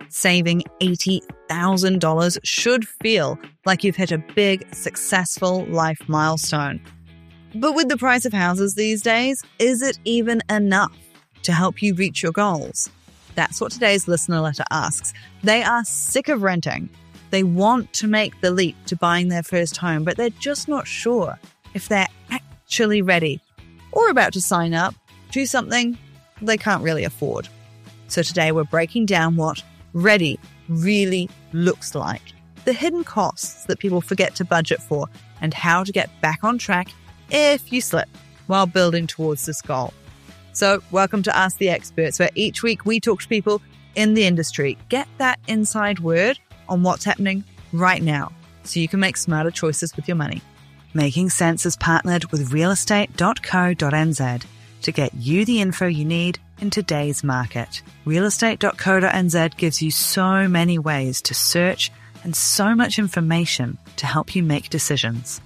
Saving $80,000 should feel like you've hit a big, successful life milestone. But with the price of houses these days, is it even enough to help you reach your goals? That's what today's listener letter asks. They are sick of renting. They want to make the leap to buying their first home, but they're just not sure if they're actually ready or about to sign up to something they can't really afford. So today we're breaking down what ready really looks like, the hidden costs that people forget to budget for, and how to get back on track if you slip while building towards this goal. So welcome to Ask the Experts, where each week we talk to people in the industry, get that inside word on what's happening right now so you can make smarter choices with your money. Making Sense is partnered with realestate.co.nz to get you the info you need in today's market. Realestate.co.nz gives you so many ways to search and so much information to help you make decisions.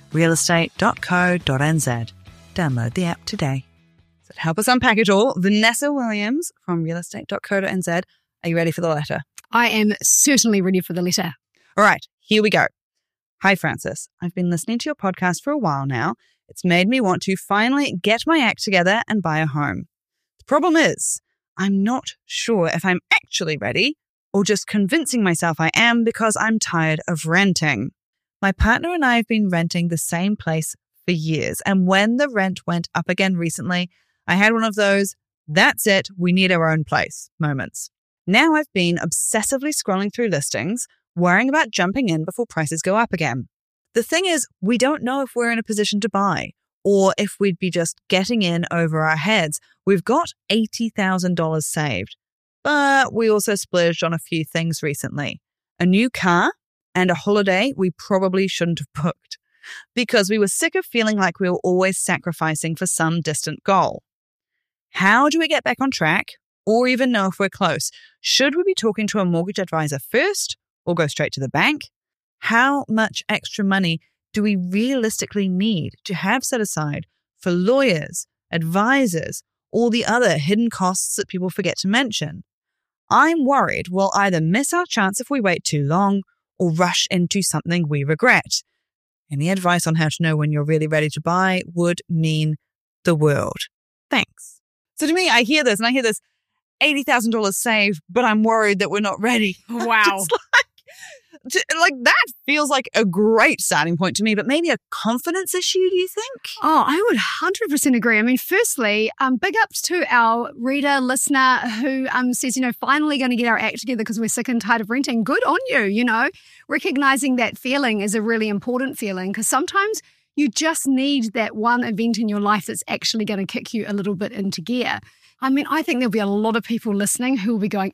Realestate.co.nz. Download the app today. So to help us unpack it all, Vanessa Williams from realestate.co.nz. Are you ready for the letter? I am certainly ready for the letter. All right, here we go. Hi, Frances. I've been listening to your podcast for a while now. It's made me want to finally get my act together and buy a home. The problem is, I'm not sure if I'm actually ready or just convincing myself I am because I'm tired of renting. My partner and I have been renting the same place for years, and when the rent went up again recently, I had one of those, that's it, we need our own place moments. Now I've been obsessively scrolling through listings, worrying about jumping in before prices go up again. The thing is, we don't know if we're in a position to buy or if we'd be just getting in over our heads. We've got $80,000 saved, but we also splurged on a few things recently. A new car and a holiday we probably shouldn't have booked because we were sick of feeling like we were always sacrificing for some distant goal. How do we get back on track or even know if we're close? Should we be talking to a mortgage advisor first or go straight to the bank? How much extra money do we realistically need to have set aside for lawyers, advisors, all the other hidden costs that people forget to mention? I'm worried we'll either miss our chance if we wait too long or rush into something we regret. Any advice on how to know when you're really ready to buy would mean the world. Thanks. So to me, I hear this $80,000 saved, but I'm worried that we're not ready. Wow. Like that feels like a great starting point to me, but maybe a confidence issue, do you think? Oh, I would 100% agree. I mean, firstly, big ups to our reader, listener who says, finally going to get our act together because we're sick and tired of renting. Good on you, Recognizing that feeling is a really important feeling because sometimes you just need that one event in your life that's actually going to kick you a little bit into gear. I mean, I think there'll be a lot of people listening who will be going,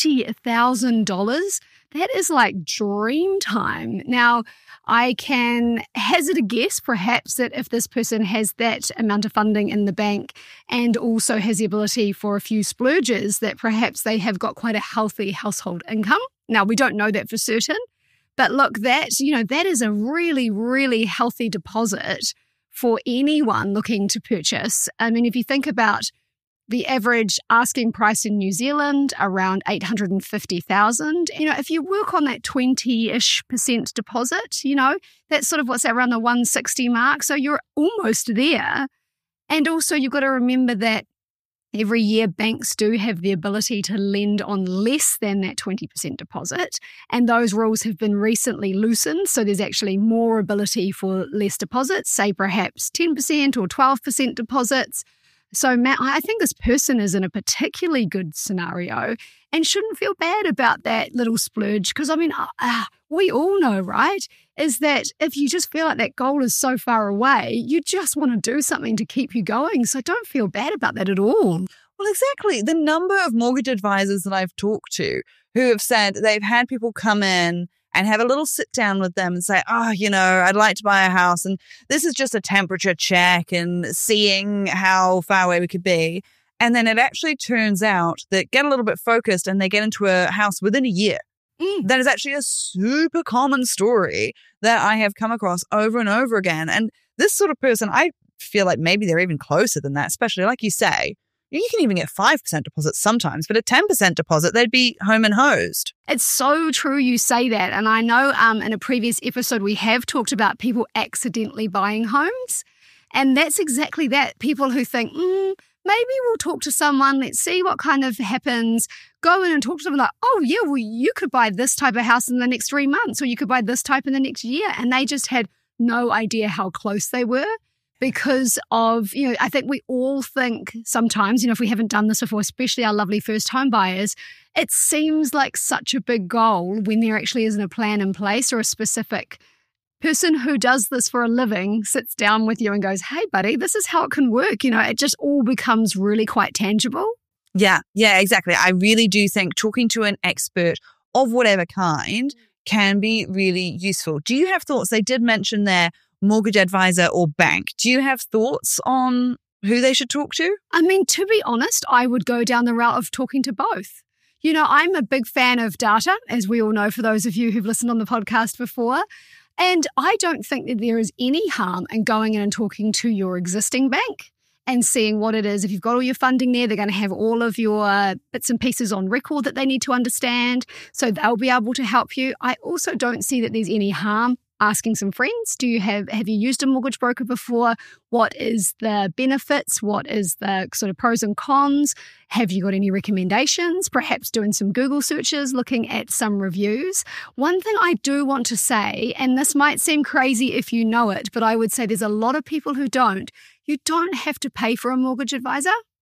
$80,000? That is like dream time. Now, I can hazard a guess, perhaps, that if this person has that amount of funding in the bank and also has the ability for a few splurges, that perhaps they have got quite a healthy household income. Now, we don't know that for certain, but look, that is a really, really healthy deposit for anyone looking to purchase. I mean, if you think about the average asking price in New Zealand, around $850,000. If you work on that 20-ish% deposit, that's sort of what's around the 160 mark. So you're almost there. And also you've got to remember that every year banks do have the ability to lend on less than that 20% deposit. And those rules have been recently loosened. So there's actually more ability for less deposits, say perhaps 10% or 12% deposits. So, Matt, I think this person is in a particularly good scenario and shouldn't feel bad about that little splurge because, we all know, right, is that if you just feel like that goal is so far away, you just want to do something to keep you going. So don't feel bad about that at all. Well, exactly. The number of mortgage advisors that I've talked to who have said they've had people come in and have a little sit down with them and say, I'd like to buy a house and this is just a temperature check and seeing how far away we could be. And then it actually turns out that get a little bit focused and they get into a house within a year. That is actually a super common story that I have come across over and over again. And this sort of person, I feel like maybe they're even closer than that, especially like you say, You can even get 5% deposits sometimes, but a 10% deposit, they'd be home and hosed. It's so true you say that. And I know in a previous episode, we have talked about people accidentally buying homes. And that's exactly that. People who think, maybe we'll talk to someone, let's see what kind of happens. Go in and talk to them like, oh yeah, well, you could buy this type of house in the next 3 months, or you could buy this type in the next year. And they just had no idea how close they were because of, I think we all think sometimes, if we haven't done this before, especially our lovely first home buyers, it seems like such a big goal when there actually isn't a plan in place or a specific person who does this for a living sits down with you and goes, hey, buddy, this is how it can work. It just all becomes really quite tangible. Yeah, exactly. I really do think talking to an expert of whatever kind can be really useful. Do you have thoughts? They did mention their mortgage advisor or bank. Do you have thoughts on who they should talk to? I mean, to be honest, I would go down the route of talking to both. I'm a big fan of data, as we all know, for those of you who've listened on the podcast before. And I don't think that there is any harm in going in and talking to your existing bank and seeing what it is. If you've got all your funding there, they're going to have all of your bits and pieces on record that they need to understand. So they'll be able to help you. I also don't see that there's any harm asking some friends. Have you used a mortgage broker before? What is the benefits? What is the sort of pros and cons? Have you got any recommendations? Perhaps doing some Google searches, looking at some reviews. One thing I do want to say, and this might seem crazy if you know it, but I would say there's a lot of people who don't. You don't have to pay for a mortgage advisor.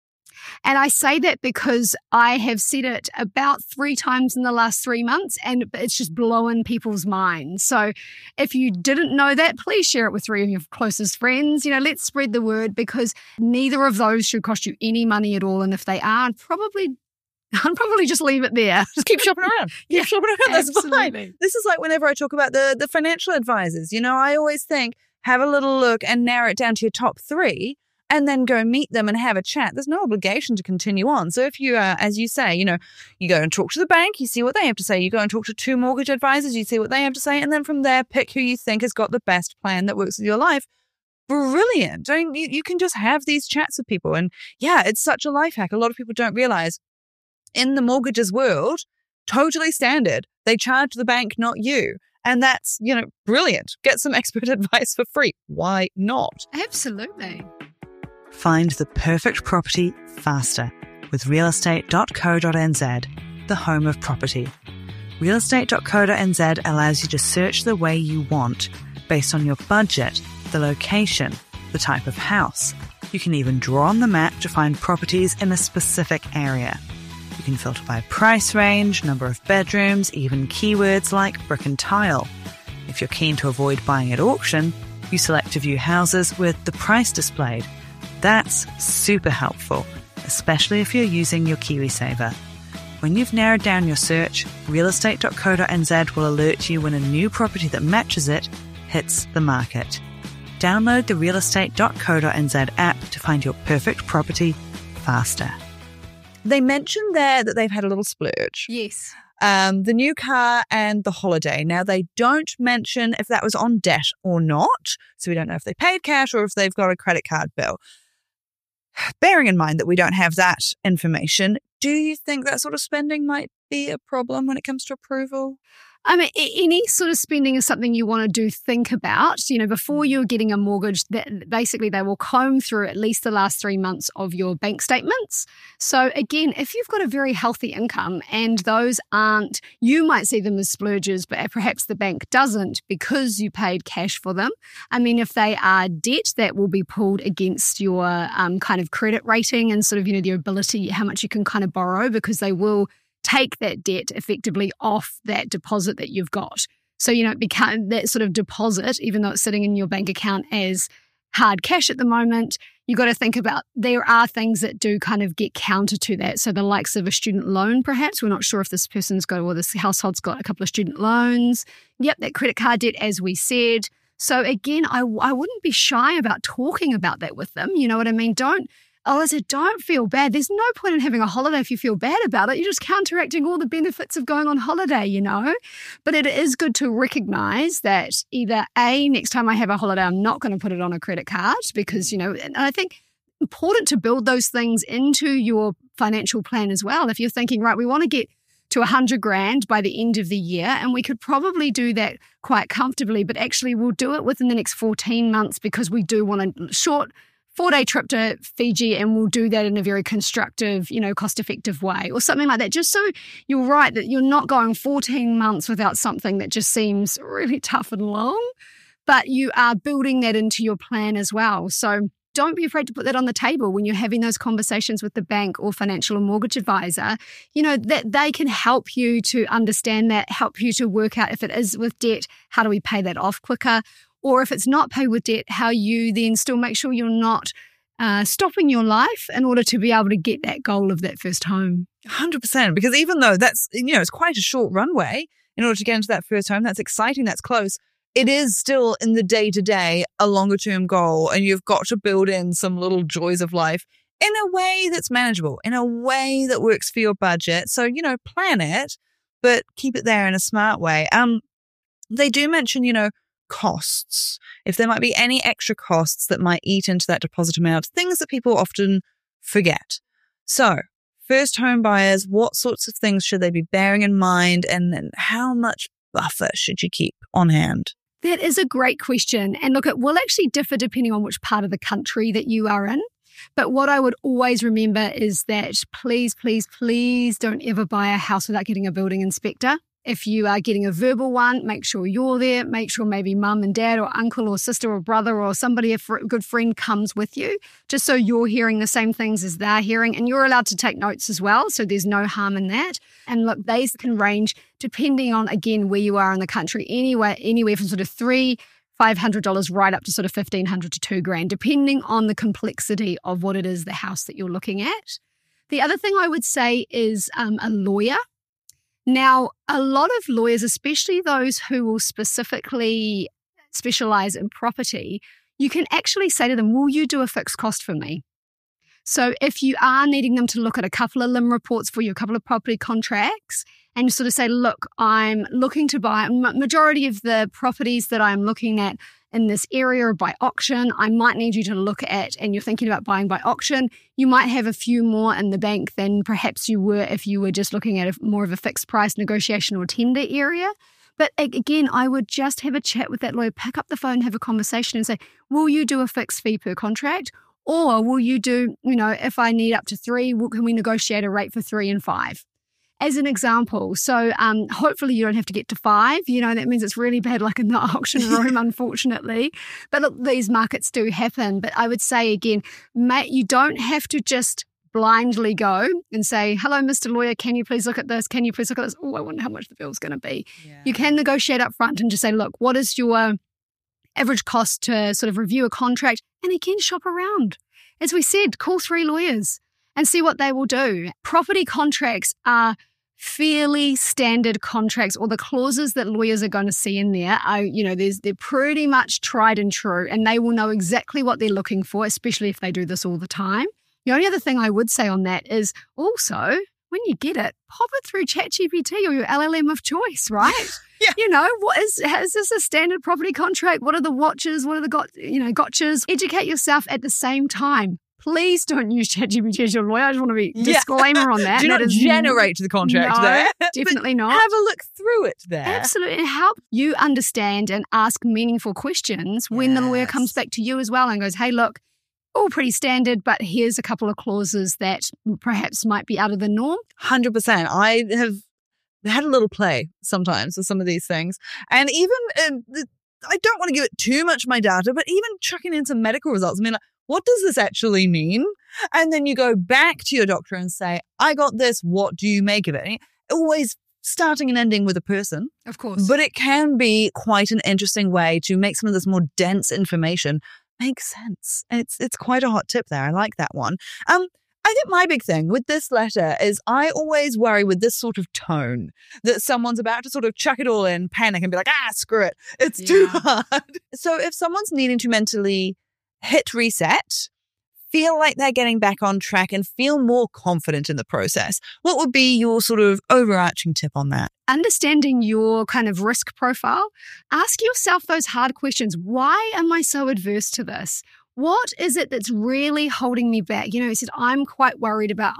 And I say that because I have said it about 3 times in the last 3 months, and it's just blowing people's minds. So if you didn't know that, please share it with 3 of your closest friends. Let's spread the word, because neither of those should cost you any money at all. And if they are, I'd probably just leave it there. Just keep shopping around. Yeah, shopping around. That's absolutely fine. This is like whenever I talk about the financial advisors. I always think, have a little look and narrow it down to your top 3. And then go meet them and have a chat. There's no obligation to continue on. So if you, as you say, you go and talk to the bank, you see what they have to say. You go and talk to 2 mortgage advisors, you see what they have to say. And then from there, pick who you think has got the best plan that works with your life. Brilliant. I mean, you can just have these chats with people. And yeah, it's such a life hack. A lot of people don't realize in the mortgages world, totally standard. They charge the bank, not you. And that's, brilliant. Get some expert advice for free. Why not? Absolutely. Find the perfect property faster with realestate.co.nz, the home of property. Realestate.co.nz allows you to search the way you want based on your budget, the location, the type of house. You can even draw on the map to find properties in a specific area. You can filter by price range, number of bedrooms, even keywords like brick and tile. If you're keen to avoid buying at auction, you select to view houses with the price displayed. That's super helpful, especially if you're using your KiwiSaver. When you've narrowed down your search, realestate.co.nz will alert you when a new property that matches it hits the market. Download the realestate.co.nz app to find your perfect property faster. They mentioned there that they've had a little splurge. Yes. The new car and the holiday. Now, they don't mention if that was on debt or not, so we don't know if they paid cash or if they've got a credit card bill. Bearing in mind that we don't have that information, do you think that sort of spending might be a problem when it comes to approval? I mean, any sort of spending is something you want to think about. Before you're getting a mortgage, basically they will comb through at least the last 3 months of your bank statements. So again, if you've got a very healthy income and those aren't, you might see them as splurges, but perhaps the bank doesn't because you paid cash for them. I mean, if they are debt, that will be pulled against your kind of credit rating and sort of, your ability, how much you can kind of borrow, because they will take that debt effectively off that deposit that you've got. So, it becomes that sort of deposit, even though it's sitting in your bank account as hard cash at the moment, you've got to think about there are things that do kind of get counter to that. So the likes of a student loan, perhaps. We're not sure if this person's got, or this household's got a couple of student loans. Yep, that credit card debt, as we said. So again, I wouldn't be shy about talking about that with them. You know what I mean? Don't feel bad. There's no point in having a holiday if you feel bad about it. You're just counteracting all the benefits of going on holiday, But it is good to recognize that either A, next time I have a holiday, I'm not going to put it on a credit card because, and I think important to build those things into your financial plan as well. If you're thinking, right, we want to get to 100 grand by the end of the year, and we could probably do that quite comfortably, but actually we'll do it within the next 14 months because we do want a short 4-day trip to Fiji, and we'll do that in a very constructive, cost-effective way or something like that. Just so you're right that you're not going 14 months without something that just seems really tough and long, but you are building that into your plan as well. So don't be afraid to put that on the table when you're having those conversations with the bank or financial or mortgage advisor, that they can help you to understand that, help you to work out if it is with debt, how do we pay that off quicker? Or if it's not paid with debt, how you then still make sure you're not stopping your life in order to be able to get that goal of that first home. 100%. Because even though that's, it's quite a short runway in order to get into that first home, that's exciting, that's close. It is still in the day-to-day a longer-term goal, and you've got to build in some little joys of life in a way that's manageable, in a way that works for your budget. So, plan it, but keep it there in a smart way. They do mention, costs, if there might be any extra costs that might eat into that deposit amount, things that people often forget. So, first home buyers, what sorts of things should they be bearing in mind, and how much buffer should you keep on hand? That is a great question. And look, it will actually differ depending on which part of the country that you are in. But what I would always remember is that please, please, please don't ever buy a house without getting a building inspector. If you are getting a verbal one, make sure you're there. Make sure maybe mum and dad or uncle or sister or brother or somebody, a good friend comes with you, just so you're hearing the same things as they're hearing. And you're allowed to take notes as well, so there's no harm in that. And look, these can range depending on, again, where you are in the country, anywhere from sort of $500 right up to sort of $1,500 to $2,000, depending on the complexity of what it is, the house that you're looking at. The other thing I would say is a lawyer. Now, a lot of lawyers, especially those who will specifically specialize in property, you can actually say to them, will you do a fixed cost for me? So if you are needing them to look at a couple of LIM reports for you, a couple of property contracts, and you sort of say, look, I'm looking to buy, majority of the properties that I'm looking at in this area are by auction, I might need you to look at, and you're thinking about buying by auction, you might have a few more in the bank than perhaps you were if you were just looking at more of a fixed price negotiation or tender area. But again, I would just have a chat with that lawyer, pick up the phone, have a conversation and say, will you do a fixed fee per contract? Or will you do, if I need up to 3, can we negotiate a rate for 3 and 5? As an example. So hopefully you don't have to get to 5. That means it's really bad luck in the auction room, unfortunately. But look, these markets do happen. But I would say again, you don't have to just blindly go and say, hello, Mr. Lawyer, can you please look at this? Can you please look at this? Oh, I wonder how much the bill's going to be. Yeah. You can negotiate up front and just say, look, what is your average cost to sort of review a contract? And again, shop around. As we said, call 3 lawyers and see what they will do. Property contracts are fairly standard contracts, or the clauses that lawyers are going to see in there are, they're pretty much tried and true, and they will know exactly what they're looking for, especially if they do this all the time. The only other thing I would say on that is also, when you get it, pop it through ChatGPT or your LLM of choice, right? Yeah. Is this a standard property contract? What are the watches? What are the gotchas? Educate yourself at the same time. Please don't use ChatGPT as your lawyer. I just want to be disclaimer on that. Do not generate the contract there. Definitely not. Have a look through it there. Absolutely. And help you understand and ask meaningful questions when the lawyer comes back to you as well and goes, hey, look, all pretty standard, but here's a couple of clauses that perhaps might be out of the norm. 100%. I have had a little play sometimes with some of these things. And even, I don't want to give it too much of my data, but even chucking in some medical results. I mean, what does this actually mean? And then you go back to your doctor and say, I got this. What do you make of it? And always starting and ending with a person. Of course. But it can be quite an interesting way to make some of this more dense information make sense. It's quite a hot tip there. I like that one. I think my big thing with this letter is I always worry with this sort of tone that someone's about to sort of chuck it all in, panic and be like, screw it. It's too hard. So if someone's needing to mentally hit reset, feel like they're getting back on track and feel more confident in the process, what would be your sort of overarching tip on that? Understanding your kind of risk profile, ask yourself those hard questions. Why am I so adverse to this? what is it that's really holding me back? You know, he said, I'm quite worried about.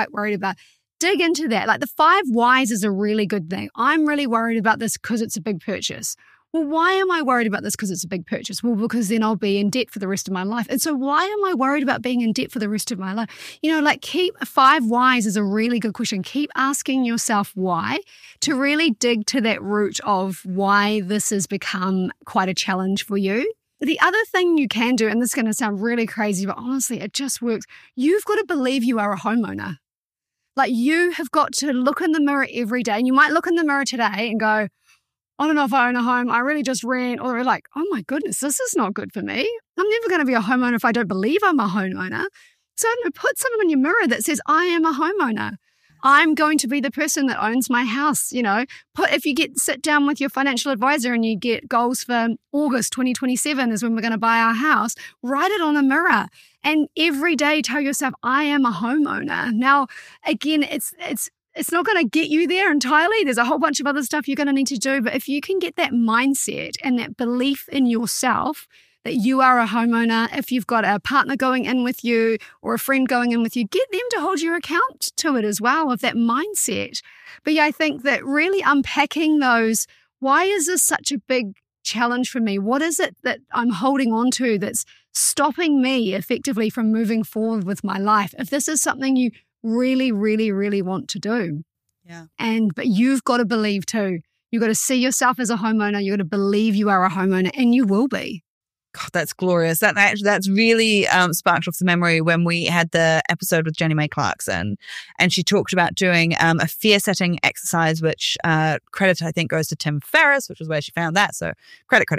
Dig into that. Like the 5 whys is a really good thing. I'm really worried about this because it's a big purchase. Well, why am I worried about this because it's a big purchase? Well, because then I'll be in debt for the rest of my life. And so why am I worried about being in debt for the rest of my life? You know, like 5 whys is a really good question. Keep asking yourself why to really dig to that root of why this has become quite a challenge for you. The other thing you can do, and this is going to sound really crazy, but honestly, it just works. You've got to believe you are a homeowner. Like you have got to look in the mirror every day. And you might look in the mirror today and go, I don't know if I own a home. I really just rent. Or like, oh my goodness, this is not good for me. I'm never going to be a homeowner if I don't believe I'm a homeowner. So put something in your mirror that says, I am a homeowner. I'm going to be the person that owns my house. You know, if you sit down with your financial advisor and you get goals for August 2027 is when we're going to buy our house, write it on a mirror. And every day tell yourself, I am a homeowner. Now, again, it's not going to get you there entirely. There's a whole bunch of other stuff you're going to need to do. But if you can get that mindset and that belief in yourself that you are a homeowner, if you've got a partner going in with you or a friend going in with you, get them to hold your account to it as well of that mindset. But yeah, I think that really unpacking those, why is this such a big challenge for me? What is it that I'm holding on to that's stopping me effectively from moving forward with my life? If this is something you really, really, really want to do. Yeah. But you've got to believe too. You've got to see yourself as a homeowner. You've got to believe you are a homeowner, and you will be. God, that's glorious. That's really sparked off the memory when we had the episode with Jenny May Clarkson, and she talked about doing a fear-setting exercise, which credit, I think, goes to Tim Ferriss, which is where she found that. So credit.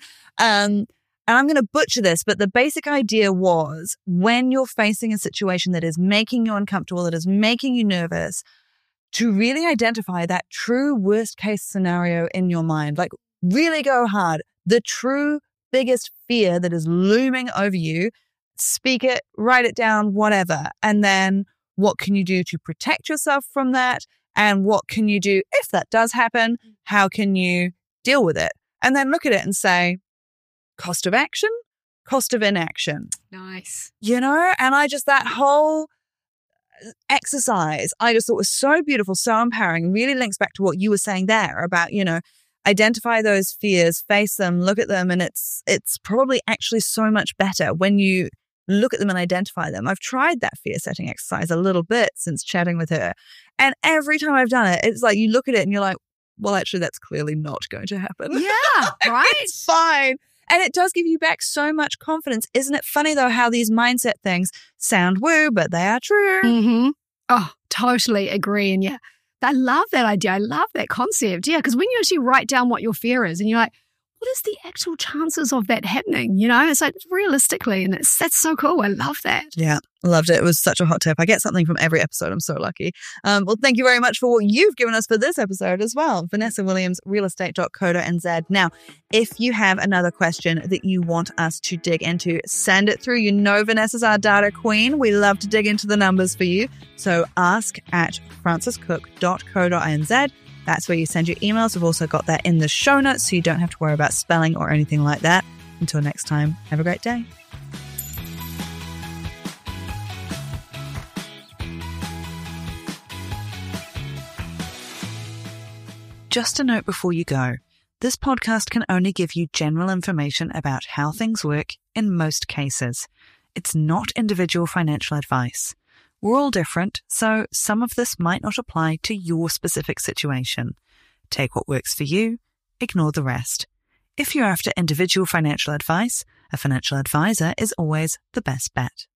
And I'm going to butcher this, but the basic idea was when you're facing a situation that is making you uncomfortable, that is making you nervous, to really identify that true worst-case scenario in your mind. Like really go hard. The true biggest fear that is looming over you, speak it, write it down, whatever. And then what can you do to protect yourself from that? And what can you do if that does happen? How can you deal with it? And then look at it and say, cost of action, cost of inaction. Nice. You know, and that whole exercise, I just thought was so beautiful, so empowering, really links back to what you were saying there about, you know, identify those fears, face them, look at them. And it's probably actually so much better when you look at them and identify them. I've tried that fear setting exercise a little bit since chatting with her. And every time I've done it, it's like you look at it and you're like, well, actually, that's clearly not going to happen. Yeah, right? It's fine. And it does give you back so much confidence. Isn't it funny, though, how these mindset things sound woo, but they are true? Mm-hmm. Oh, totally agree. And yeah, I love that idea. I love that concept. Yeah, because when you actually write down what your fear is and you're like, what is the actual chances of that happening? You know, it's like realistically, and that's so cool. I love that. Yeah, loved it. It was such a hot tip. I get something from every episode. I'm so lucky. Well, thank you very much for what you've given us for this episode as well. Vanessa Williams, realestate.co.nz. Now, if you have another question that you want us to dig into, send it through. You know Vanessa's our data queen. We love to dig into the numbers for you. So ask at franciscook.co.nz. That's where you send your emails. We've also got that in the show notes, so you don't have to worry about spelling or anything like that. Until next time, have a great day. Just a note before you go. This podcast can only give you general information about how things work in most cases. It's not individual financial advice. We're all different, so some of this might not apply to your specific situation. Take what works for you, ignore the rest. If you're after individual financial advice, a financial advisor is always the best bet.